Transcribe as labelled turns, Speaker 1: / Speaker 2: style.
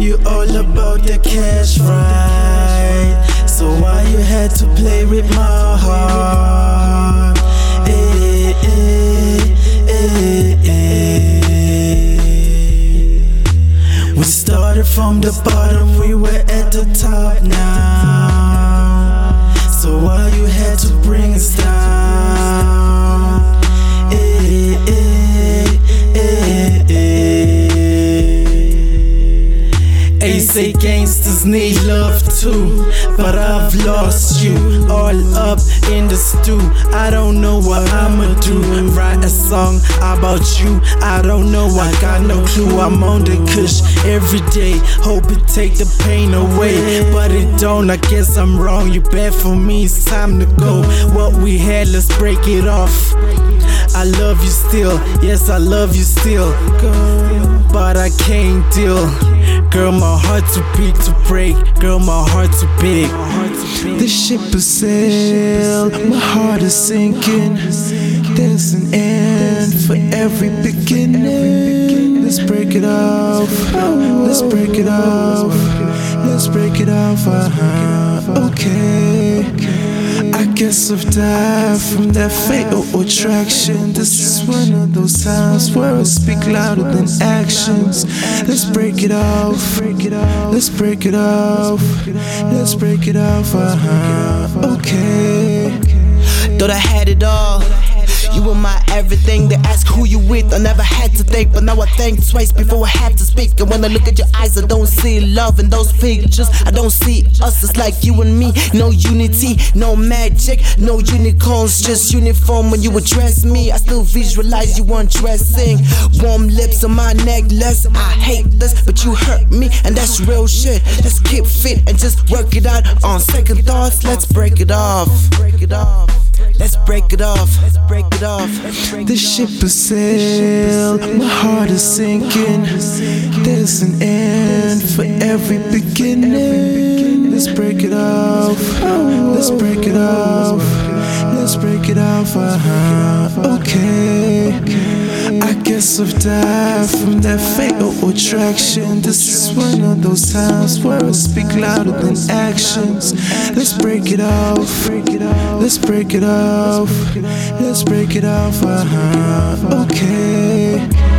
Speaker 1: you all about the cash, right? So why you had to play with my heart? We started from the bottom, we were at the top now. So why you had to bring us down? They say gangsters need love too, but I've lost you all up in the stew. I don't know what I'ma do. Write a song about you, I don't know, I got no clue. I'm on the kush every day, hope it take the pain away, but it don't. I guess I'm wrong, you bad for me, it's time to go. What we had, let's break it off. I love you still, yes I love you still, but I can't deal. Girl, my heart too big to break. Girl, my heart too big.
Speaker 2: The ship has sailed, my heart is sinking. There's an end for every beginning. Let's break it off. Let's break it off. Let's break it off. Okay. I guess I've died from that fatal attraction. This is one of those times where I speak louder than actions. Let's break it off. Let's break it off. Let's break it off. Okay.
Speaker 3: Thought I had it all. You were my everything. They ask who you with, I never had to think, but now I think twice before I have to speak. And when I look at your eyes, I don't see love in those pictures. I don't see us, it's like you and me. No unity, no magic, no unicorns, just uniform. When you address me, I still visualize you undressing. Warm lips on my necklace, I hate this, but you hurt me, and that's real shit. Let's keep fit and just work it out. On second thoughts, let's break it off. Let's break it off. Let's break it off.
Speaker 2: The ship has sailed, my heart is sinking. There's an end for every beginning. Let's break it off. Let's break it off. Let's break it off. Okay. I guess I've died from that fatal attraction. This is one of those times where I speak louder than actions. Let's break it off. Let's break it off. Let's break it off. Okay.